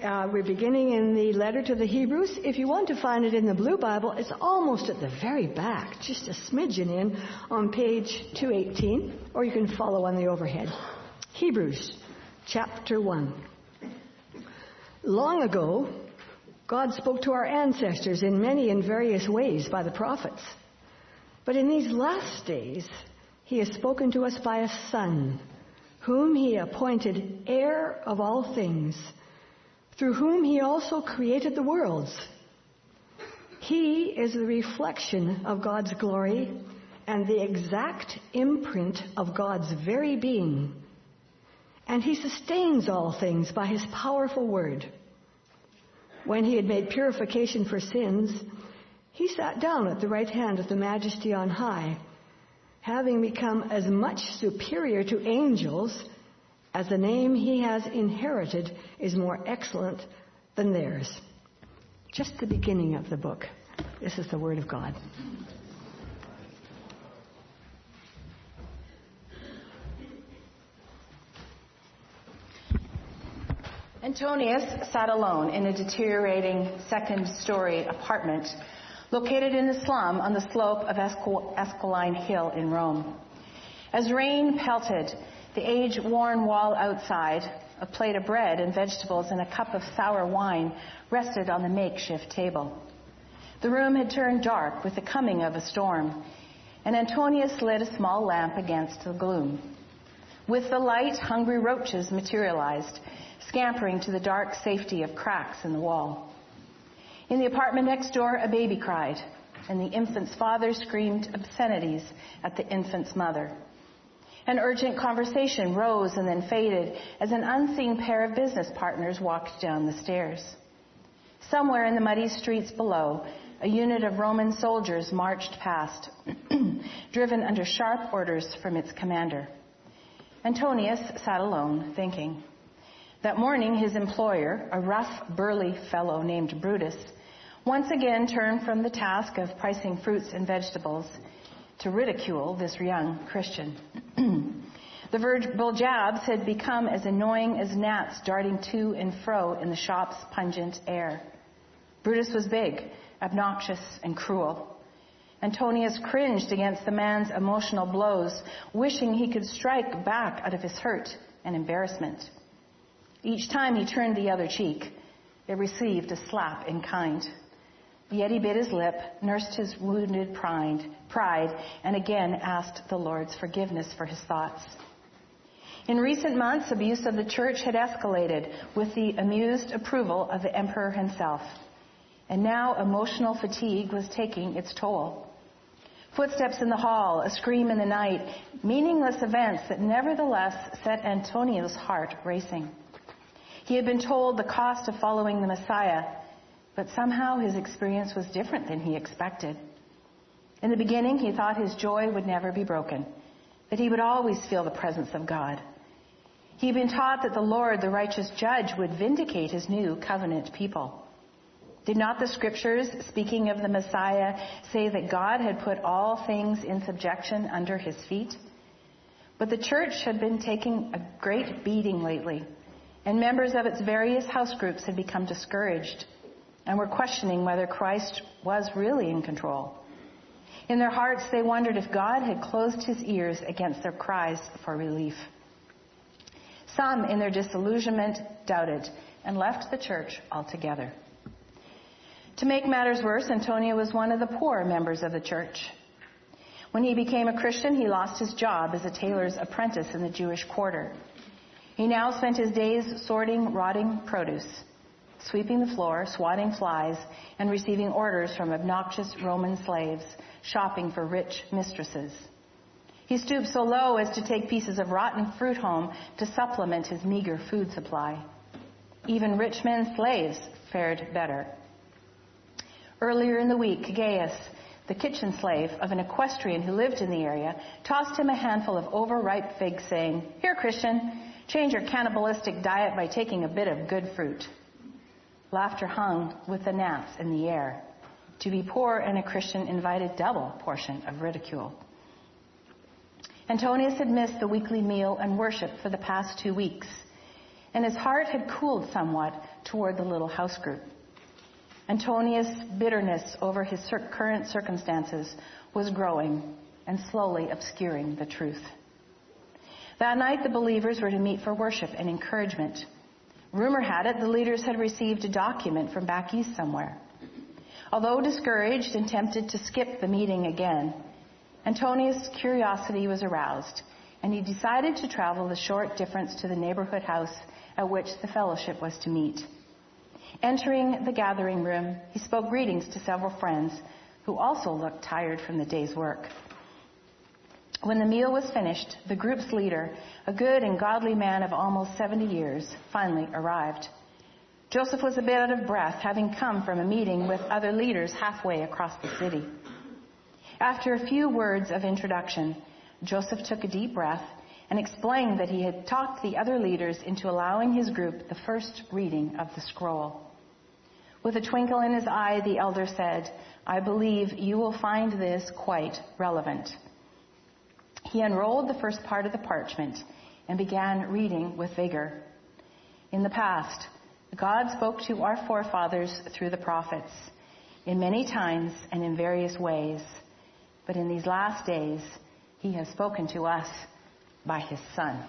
We're beginning in the letter to the Hebrews. If you want to find it in the Blue Bible, it's almost at the very back, just a smidgen in, on page 218, or you can follow on the overhead. Hebrews, chapter 1. Long ago, God spoke to our ancestors in many and various ways by the prophets. But in these last days, He has spoken to us by a Son, whom He appointed heir of all things, through whom He also created the worlds. He is the reflection of God's glory and the exact imprint of God's very being. And He sustains all things by His powerful word. When He had made purification for sins, He sat down at the right hand of the Majesty on high, having become as much superior to angels as the name He has inherited is more excellent than theirs. Just the beginning of the book. This is the Word of God. Antonius sat alone in a deteriorating second-story apartment located in the slum on the slope of Esquiline Hill in Rome. As rain pelted the age-worn wall outside, a plate of bread and vegetables and a cup of sour wine rested on the makeshift table. The room had turned dark with the coming of a storm, and Antonius lit a small lamp against the gloom. With the light, hungry roaches materialized, scampering to the dark safety of cracks in the wall. In the apartment next door, a baby cried, and the infant's father screamed obscenities at the infant's mother. An urgent conversation rose and then faded as an unseen pair of business partners walked down the stairs. Somewhere in the muddy streets below, a unit of Roman soldiers marched past, driven under sharp orders from its commander. Antonius sat alone, thinking. That morning, his employer, a rough, burly fellow named Brutus, once again turned from the task of pricing fruits and vegetables to ridicule this young Christian. The verbal jabs had become as annoying as gnats darting to and fro in the shop's pungent air. Brutus was big, obnoxious, and cruel. Antonius cringed against the man's emotional blows, wishing he could strike back out of his hurt and embarrassment. Each time he turned the other cheek, it received a slap in kind. Yet he bit his lip, nursed his wounded pride, and again asked the Lord's forgiveness for his thoughts. In recent months, abuse of the church had escalated with the amused approval of the emperor himself. And now emotional fatigue was taking its toll. Footsteps in the hall, a scream in the night, meaningless events that nevertheless set Antonius' heart racing. He had been told the cost of following the Messiah, but somehow his experience was different than he expected. In the beginning, he thought his joy would never be broken, that he would always feel the presence of God. He had been taught that the Lord, the righteous judge, would vindicate his new covenant people. Did not the scriptures, speaking of the Messiah, say that God had put all things in subjection under his feet? But the church had been taking a great beating lately, and members of its various house groups had become discouraged and were questioning whether Christ was really in control. In their hearts, they wondered if God had closed his ears against their cries for relief. Some, in their disillusionment, doubted and left the church altogether. To make matters worse, Antonio was one of the poor members of the church. When he became a Christian, he lost his job as a tailor's apprentice in the Jewish quarter. He now spent his days sorting rotting produce, sweeping the floor, swatting flies, and receiving orders from obnoxious Roman slaves, shopping for rich mistresses. He stooped so low as to take pieces of rotten fruit home to supplement his meager food supply. Even rich men's slaves fared better. Earlier in the week, Gaius, the kitchen slave of an equestrian who lived in the area, tossed him a handful of overripe figs, saying, "Here, Christian, change your cannibalistic diet by taking a bit of good fruit." Laughter hung with the gnats in the air. To be poor and a Christian invited double portion of ridicule. Antonius had missed the weekly meal and worship for the past 2 weeks. and his heart had cooled somewhat toward the little house group. Antonius' bitterness over his current circumstances was growing and slowly obscuring the truth. That night, the believers were to meet for worship and encouragement. Rumor had it the leaders had received a document from back east somewhere. Although discouraged and tempted to skip the meeting again, Antonius' curiosity was aroused, and he decided to travel the short distance to the neighborhood house at which the fellowship was to meet. Entering the gathering room, he spoke greetings to several friends who also looked tired from the day's work. When the meal was finished, the group's leader, a good and godly man of almost 70 years, finally arrived. Joseph was a bit out of breath, having come from a meeting with other leaders halfway across the city. After a few words of introduction, Joseph took a deep breath and explained that he had talked the other leaders into allowing his group the first reading of the scroll. With a twinkle in his eye, the elder said, "I believe you will find this quite relevant." He unrolled the first part of the parchment and began reading with vigor. "In the past, God spoke to our forefathers through the prophets, in many times and in various ways. But in these last days, he has spoken to us by his Son."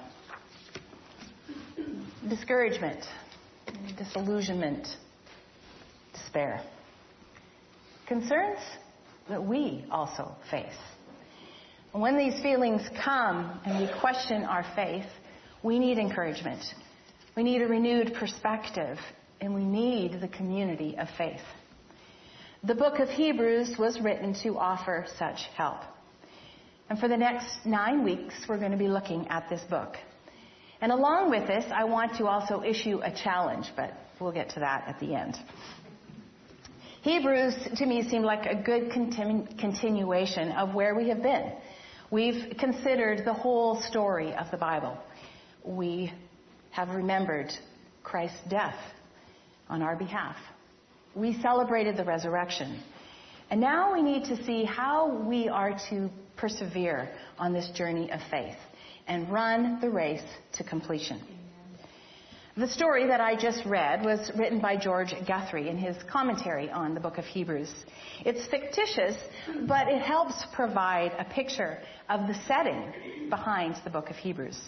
Discouragement, disillusionment, despair. Concerns that we also face. And when these feelings come and we question our faith, we need encouragement. We need a renewed perspective, and we need the community of faith. The book of Hebrews was written to offer such help. And for the next 9 weeks, we're going to be looking at this book. And along with this, I want to also issue a challenge, but we'll get to that at the end. Hebrews, to me, seemed like a good continuation of where we have been. We've considered the whole story of the Bible. We have remembered Christ's death on our behalf. We celebrated the resurrection. And now we need to see how we are to persevere on this journey of faith and run the race to completion. The story that I just read was written by George Guthrie in his commentary on the book of Hebrews. It's fictitious, but it helps provide a picture of the setting behind the book of Hebrews.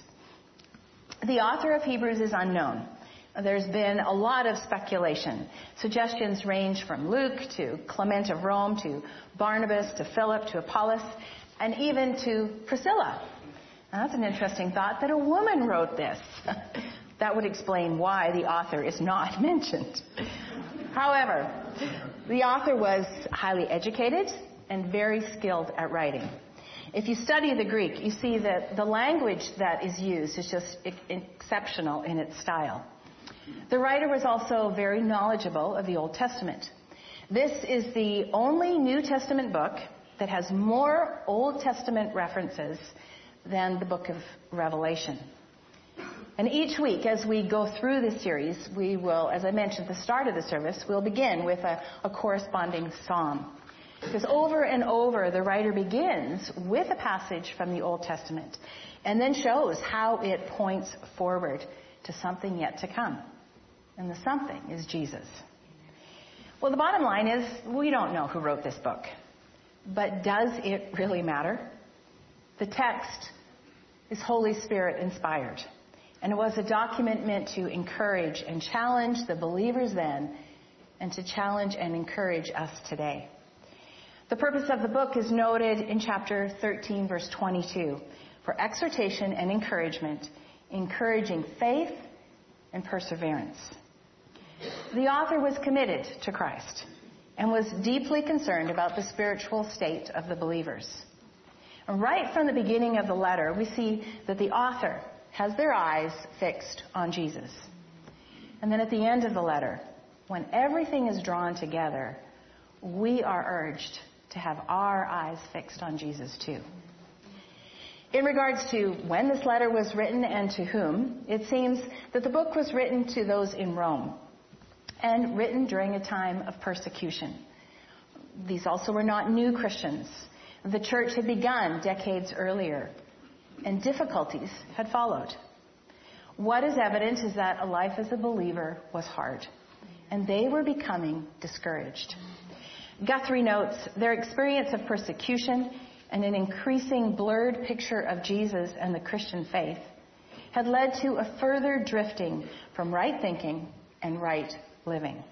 The author of Hebrews is unknown. There's been a lot of speculation. Suggestions range from Luke to Clement of Rome to Barnabas to Philip to Apollos and even to Priscilla. Now, that's an interesting thought that a woman wrote this. That would explain why the author is not mentioned. However, the author was highly educated and very skilled at writing. If you study the Greek, you see that the language that is used is just exceptional in its style. The writer was also very knowledgeable of the Old Testament. This is the only New Testament book that has more Old Testament references than the book of Revelation. And each week, as we go through this series, we will, as I mentioned at the start of the service, we'll begin with a corresponding psalm. Because over and over, the writer begins with a passage from the Old Testament and then shows how it points forward to something yet to come. And the something is Jesus. Well, the bottom line is we don't know who wrote this book. But does it really matter? The text is Holy Spirit inspired. And it was a document meant to encourage and challenge the believers then and to challenge and encourage us today. The purpose of the book is noted in chapter 13, verse 22, for exhortation and encouragement, encouraging faith and perseverance. The author was committed to Christ and was deeply concerned about the spiritual state of the believers. And right from the beginning of the letter, we see that the author has their eyes fixed on Jesus. And then at the end of the letter, when everything is drawn together, we are urged to have our eyes fixed on Jesus too. In regards to when this letter was written and to whom, it seems that the book was written to those in Rome and written during a time of persecution. These also were not new Christians. The church had begun decades earlier, and difficulties had followed. What is evident is that a life as a believer was hard, and they were becoming discouraged. Guthrie notes their experience of persecution and an increasing blurred picture of Jesus and the Christian faith had led to a further drifting from right thinking and right living.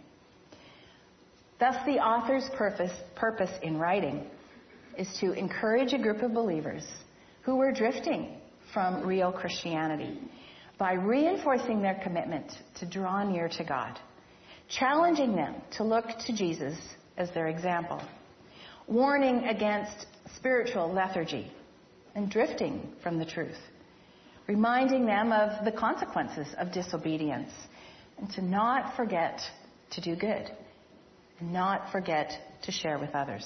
Thus, the author's purpose in writing is to encourage a group of believers who were drifting from real Christianity by reinforcing their commitment to draw near to God, challenging them to look to Jesus as their example, warning against spiritual lethargy and drifting from the truth, reminding them of the consequences of disobedience, and to not forget to do good, and not forget to share with others.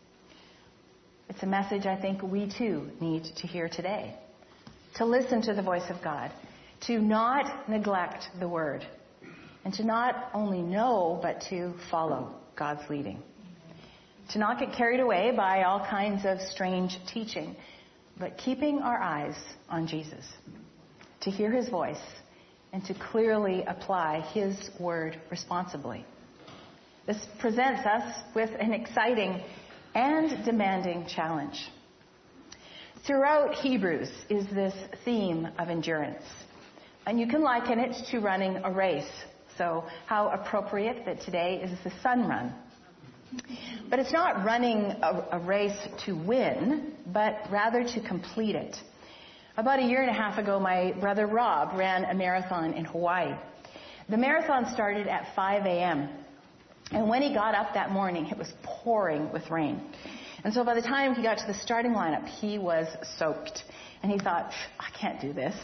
It's a message I think we too need to hear today. To listen to the voice of God, to not neglect the word, and to not only know, but to follow God's leading. To not get carried away by all kinds of strange teaching, but keeping our eyes on Jesus. To hear his voice and to clearly apply his word responsibly. This presents us with an exciting and demanding challenge. Throughout Hebrews is this theme of endurance. And you can liken it to running a race. So how appropriate that today is the sun run. But it's not running a race to win, but rather to complete it. About a year and a half ago, my brother Rob ran a marathon in Hawaii. The marathon started at 5 a.m. And when he got up that morning, it was pouring with rain. And so by the time he got to the starting lineup, he was soaked. And he thought, I can't do this.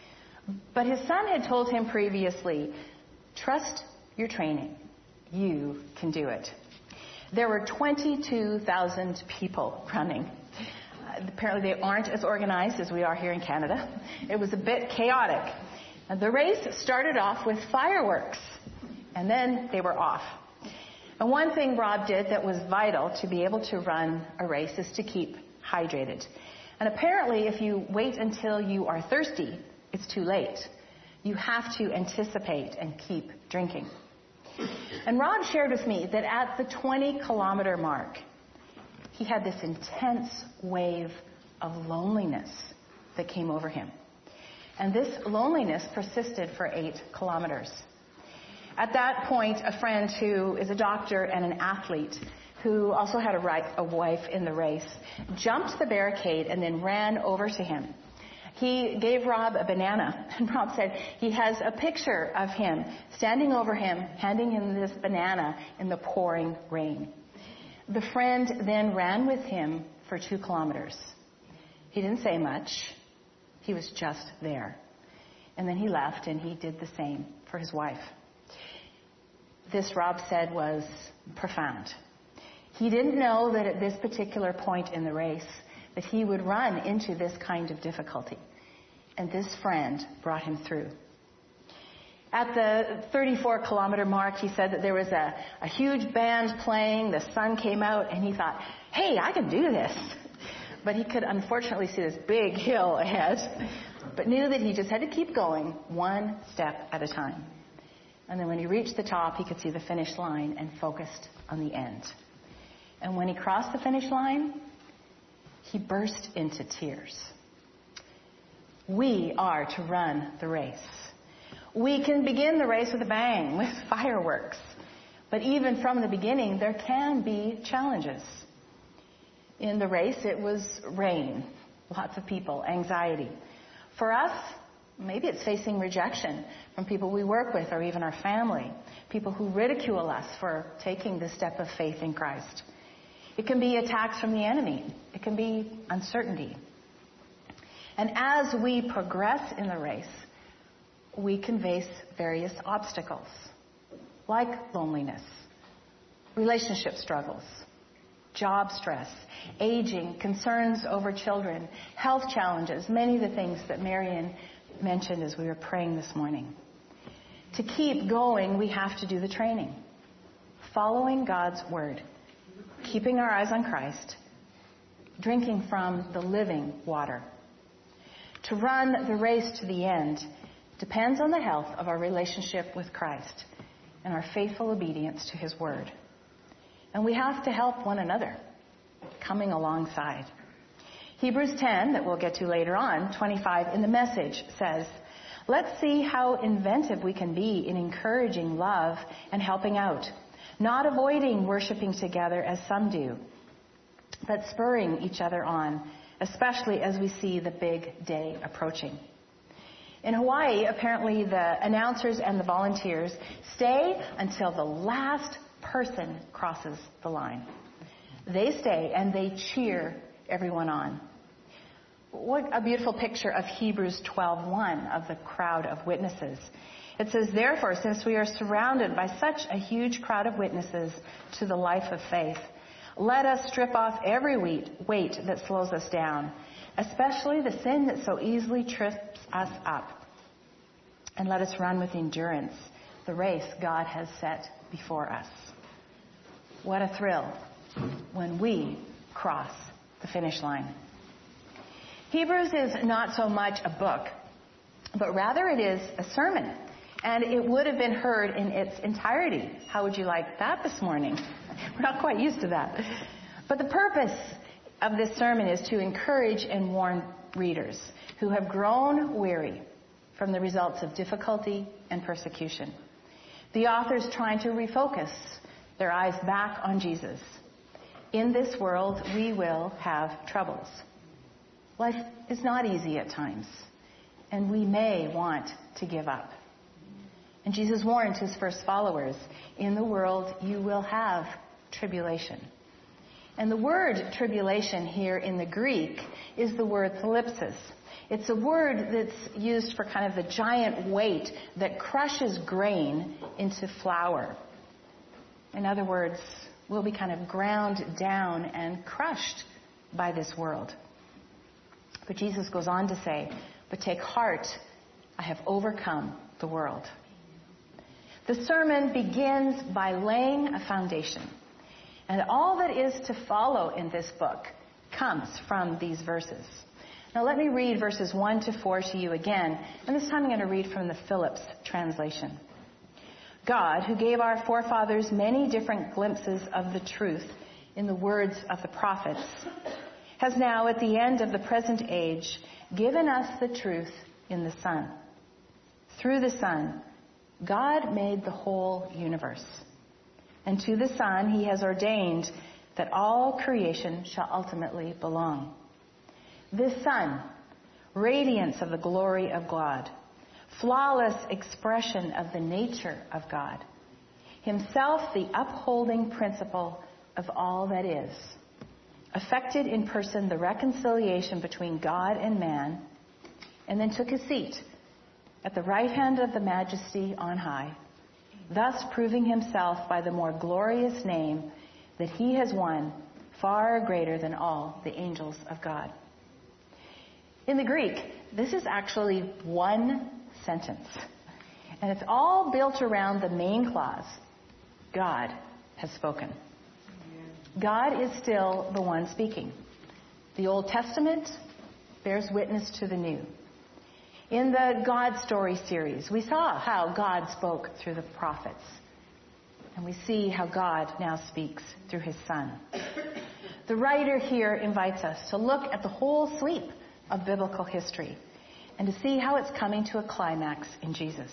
But his son had told him previously, trust your training. You can do it. There were 22,000 people running. Apparently they aren't as organized as we are here in Canada. It was a bit chaotic. The race started off with fireworks, and then they were off. And one thing Rob did that was vital to be able to run a race is to keep hydrated. And apparently if you wait until you are thirsty, it's too late. You have to anticipate and keep drinking. And Rob shared with me that at the 20-kilometer mark, he had this intense wave of loneliness that came over him. And this loneliness persisted for 8 kilometers. At that point, a friend who is a doctor and an athlete, who also had a wife in the race, jumped the barricade and then ran over to him. He gave Rob a banana, and Rob said he has a picture of him standing over him, handing him this banana in the pouring rain. The friend then ran with him for 2 kilometers. He didn't say much. He was just there. And then he left, and he did the same for his wife. This, Rob said, was profound. He didn't know that at this particular point in the race that he would run into this kind of difficulty. And this friend brought him through. At the 34-kilometer mark, he said that there was a huge band playing, the sun came out, and he thought, hey, I can do this. But he could unfortunately see this big hill ahead, but knew that he just had to keep going one step at a time. And then when he reached the top, he could see the finish line and focused on the end. And when he crossed the finish line, he burst into tears. We are to run the race. We can begin the race with a bang, with fireworks. But even from the beginning, there can be challenges. In the race, it was rain, lots of people, anxiety. For us, maybe it's facing rejection from people we work with or even our family, people who ridicule us for taking the step of faith in Christ. It can be attacks from the enemy. It can be uncertainty. And as we progress in the race, we can face various obstacles, like loneliness, relationship struggles, job stress, aging, concerns over children, health challenges, many of the things that Marian mentioned as we were praying this morning. To keep going, we have to do the training, following God's word, keeping our eyes on Christ, drinking from the living water. To run the race to the end, depends on the health of our relationship with Christ and our faithful obedience to his word. And we have to help one another, coming alongside. Hebrews 10, that we'll get to later on, 25 in the Message, says, let's see how inventive we can be in encouraging love and helping out, not avoiding worshiping together as some do, but spurring each other on, especially as we see the big day approaching. In Hawaii, apparently the announcers and the volunteers stay until the last person crosses the line. They stay and they cheer everyone on. What a beautiful picture of Hebrews 12:1 of the crowd of witnesses. It says, therefore, since we are surrounded by such a huge crowd of witnesses to the life of faith, let us strip off every weight that slows us down, especially the sin that so easily trips us up. And let us run with endurance the race God has set before us. What a thrill when we cross the finish line. Hebrews is not so much a book, but rather it is a sermon. And it would have been heard in its entirety. How would you like that this morning? We're not quite used to that. But the purpose of this sermon is to encourage and warn readers who have grown weary from the results of difficulty and persecution. The author's trying to refocus their eyes back on Jesus. In this world, we will have troubles. Life is not easy at times, and we may want to give up. And Jesus warned his first followers, in the world you will have tribulation. And the word tribulation here in the Greek is the word thlipsis. It's a word that's used for kind of the giant weight that crushes grain into flour. In other words, we'll be kind of ground down and crushed by this world. But Jesus goes on to say, but take heart, I have overcome the world. The sermon begins by laying a foundation. And all that is to follow in this book comes from these verses. Now let me read verses 1 to 4 to you again. And this time I'm going to read from the Phillips translation. God, who gave our forefathers many different glimpses of the truth in the words of the prophets, has now at the end of the present age given us the truth in the Son. Through the Son, God made the whole universe. And to the Son, he has ordained that all creation shall ultimately belong. This Son, radiance of the glory of God, flawless expression of the nature of God, himself the upholding principle of all that is, effected in person the reconciliation between God and man, and then took his seat at the right hand of the Majesty on high, thus proving himself by the more glorious name that he has won far greater than all the angels of God. In the Greek, this is actually one sentence, and it's all built around the main clause, God has spoken. God is still the one speaking. The Old Testament bears witness to the New. In the God Story series, we saw how God spoke through the prophets. And we see how God now speaks through his Son. The writer here invites us to look at the whole sweep of biblical history and to see how it's coming to a climax in Jesus.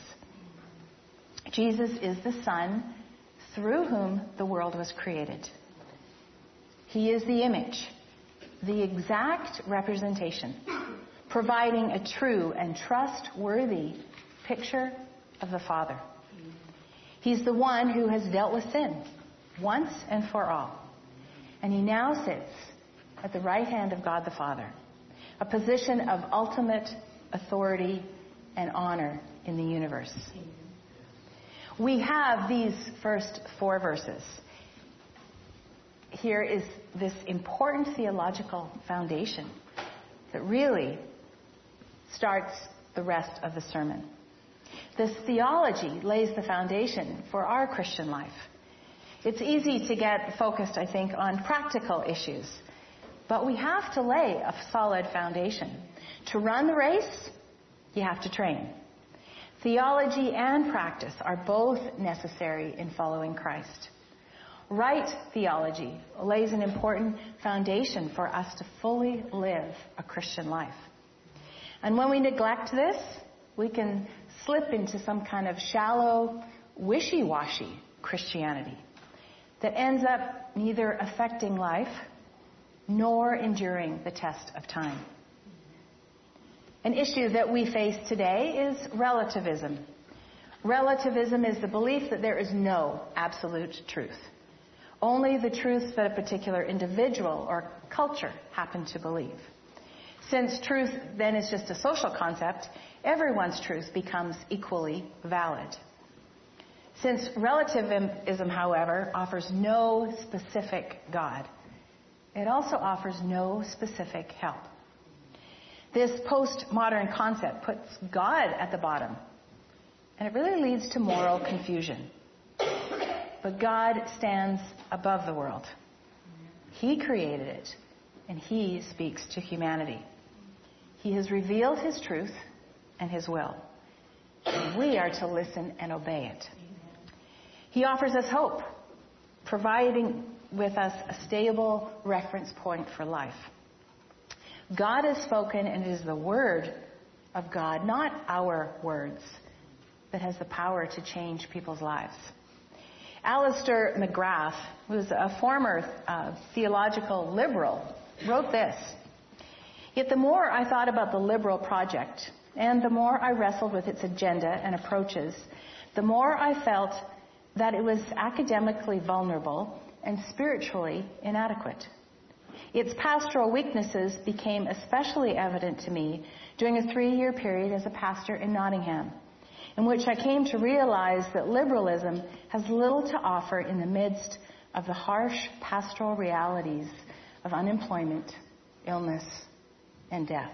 Jesus is the Son through whom the world was created. He is the image, the exact representation, providing a true and trustworthy picture of the Father. He's the one who has dealt with sin once and for all. And he now sits at the right hand of God the Father, a position of ultimate authority and honor in the universe. We have these first 4 verses. Here is this important theological foundation that really starts the rest of the sermon. This theology lays the foundation for our Christian life. It's easy to get focused, I think, on practical issues, but we have to lay a solid foundation. To run the race, you have to train. Theology and practice are both necessary in following Christ. Right theology lays an important foundation for us to fully live a Christian life. And when we neglect this, we can slip into some kind of shallow, wishy-washy Christianity that ends up neither affecting life nor enduring the test of time. An issue that we face today is relativism. Relativism is the belief that there is no absolute truth. Only the truths that a particular individual or culture happen to believe. Since truth then is just a social concept, everyone's truth becomes equally valid. Since relativism, however, offers no specific God, it also offers no specific help. This postmodern concept puts God at the bottom, and it really leads to moral confusion. But God stands above the world. He created it, and He speaks to humanity. He has revealed His truth and His will, and we are to listen and obey it. He offers us hope, providing with us a stable reference point for life. God has spoken, and it is the Word of God, not our words, that has the power to change people's lives. Alistair McGrath, who was a former theological liberal, wrote this: "Yet the more I thought about the liberal project, and the more I wrestled with its agenda and approaches, the more I felt that it was academically vulnerable and spiritually inadequate. Its pastoral weaknesses became especially evident to me during a 3-year period as a pastor in Nottingham, in which I came to realize that liberalism has little to offer in the midst of the harsh pastoral realities of unemployment, illness, and death.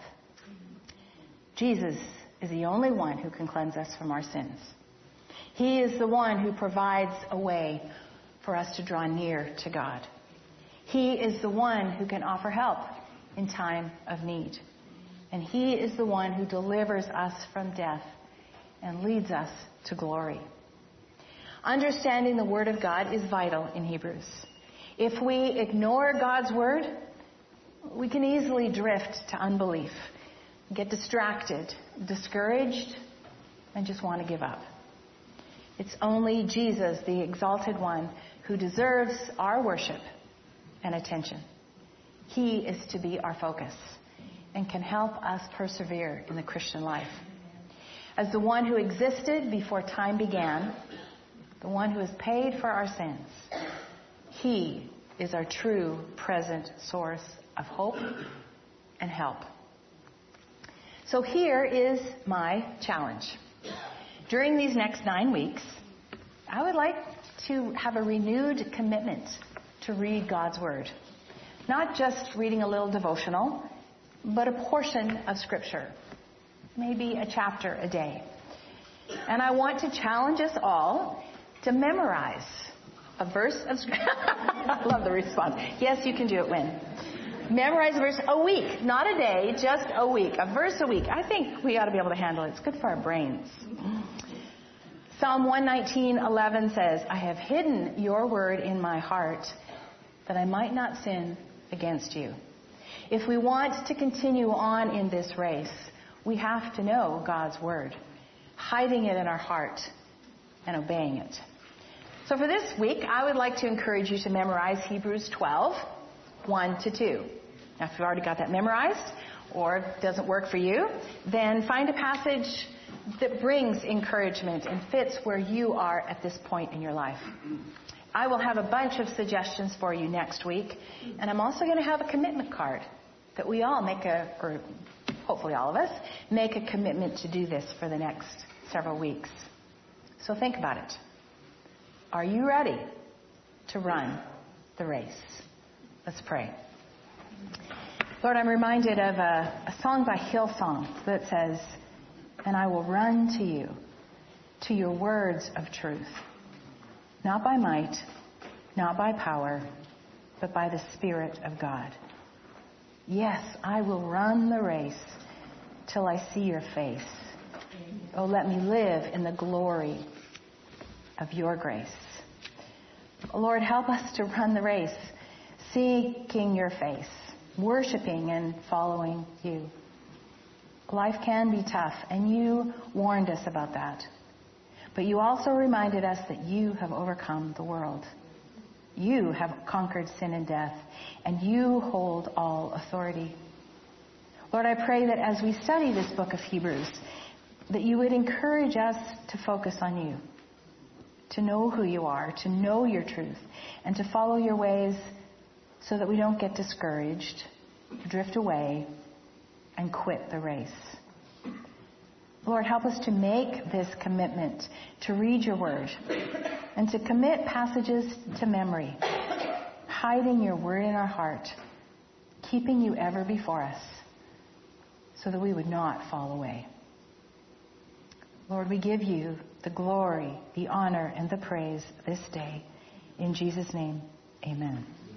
Jesus is the only one who can cleanse us from our sins. He is the one who provides a way for us to draw near to God. He is the one who can offer help in time of need. And He is the one who delivers us from death and leads us to glory." Understanding the Word of God is vital in Hebrews. If we ignore God's Word, we can easily drift to unbelief, get distracted, discouraged, and just want to give up. It's only Jesus, the exalted one, who deserves our worship and attention. He is to be our focus and can help us persevere in the Christian life. As the one who existed before time began, the one who has paid for our sins, He is our true present source of hope and help. So here is my challenge. During these next 9 weeks, I would like to have a renewed commitment to read God's Word. Not just reading a little devotional, but a portion of Scripture. Maybe a chapter a day. And I want to challenge us all to memorize a verse of Scripture. I love the response. Yes, you can do it, Wynn. Memorize a verse a week, not a day, just a week. A verse a week. I think we ought to be able to handle it. It's good for our brains. Psalm 119:11 says, "I have hidden your word in my heart that I might not sin against you." If we want to continue on in this race, we have to know God's Word, hiding it in our heart and obeying it. So for this week, I would like to encourage you to memorize Hebrews 12, 1-2. Now, if you've already got that memorized, or it doesn't work for you, then find a passage that brings encouragement and fits where you are at this point in your life. I will have a bunch of suggestions for you next week, and I'm also going to have a commitment card that we all or hopefully all of us, make a commitment to do this for the next several weeks. So think about it. Are you ready to run the race? Let's pray. Lord, I'm reminded of a song by Hillsong that says, "And I will run to you, to your words of truth, not by might, not by power, but by the Spirit of God. Yes, I will run the race till I see your face. Oh, let me live in the glory of your grace. Lord, help us to run the race, seeking your face, worshiping and following you. Life can be tough, and you warned us about that. But you also reminded us that you have overcome the world. You have conquered sin and death, and you hold all authority. Lord, I pray that as we study this book of Hebrews, that you would encourage us to focus on you, to know who you are, to know your truth, and to follow your ways so that we don't get discouraged, drift away, and quit the race. Lord, help us to make this commitment to read your word and to commit passages to memory, hiding your word in our heart, keeping you ever before us so that we would not fall away. Lord, we give you the glory, the honor, and the praise this day. In Jesus' name, amen.